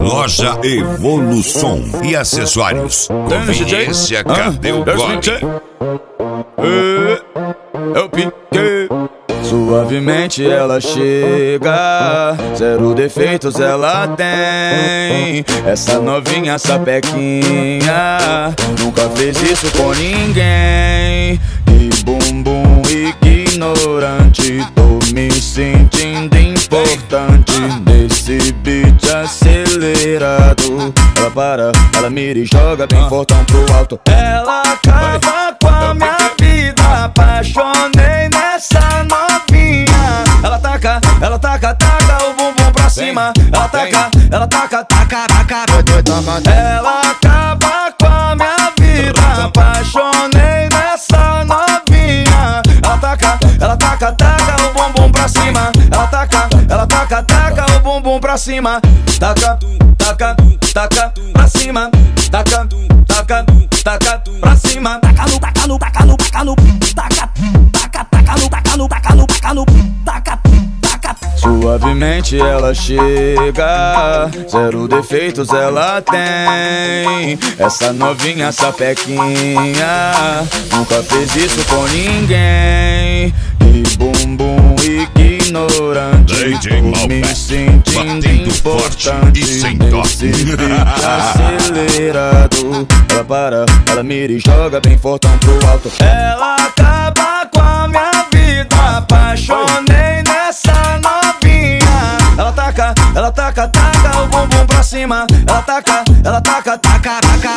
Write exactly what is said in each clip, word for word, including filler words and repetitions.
Loja Evolução e acessórios. Conveniência, cadê o golpe? Eu piquei. Suavemente ela chega, zero defeitos ela tem. Essa novinha sapequinha nunca fez isso com ninguém. E bumbum ignorante, tô me sentindo importante nesse beat acelerado. Ela para, ela mira e joga bem fortão pro alto. Ela acaba com a minha vida, apaixonei nessa novinha. Ela taca, ela taca, taca o bumbum pra cima. Ela taca, ela taca, taca, taca. Ela acaba com a minha vida, apaixonei nessa novinha. Ela taca, ela taca, taca o bumbum pra cima. Ela taca, ela taca, taca o bumbum pra cima. Taca, taca, taca pra cima. Taca, taca, taca pra cima. Taca no, taca no, taca no, taca no, taca, taca, taca no, taca no, taca no, taca no, taca, taca. Suavemente ela chega, zero defeitos ela tem. Essa novinha sapequinha nunca fez isso com ninguém. E bumbum ignorante, tô me sentindo importante nesse beat acelerado. Ela para, ela mira e joga bem fortão pro alto. Ela acaba com a minha vida, apaixonei nessa novinha. Ela taca, ela taca, taca o bumbum pra cima. Ela taca, ela taca, taca, taca.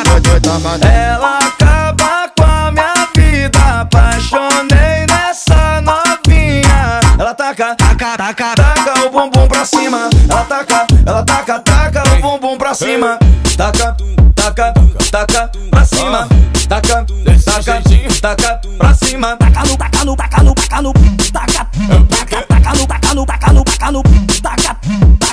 Ela acaba com a minha vida, apaixonei nessa novinha. Ela taca, taca, taca, taca o bumbum pra cima. Ela taca, ela taca, taca o bumbum pra cima. Taca, taca, taca pra cima. Taca, taca, taca pra cima. Taca no, taca no, taca no, taca no, taca, taca, taca no, taca no, taca no, taca, taca.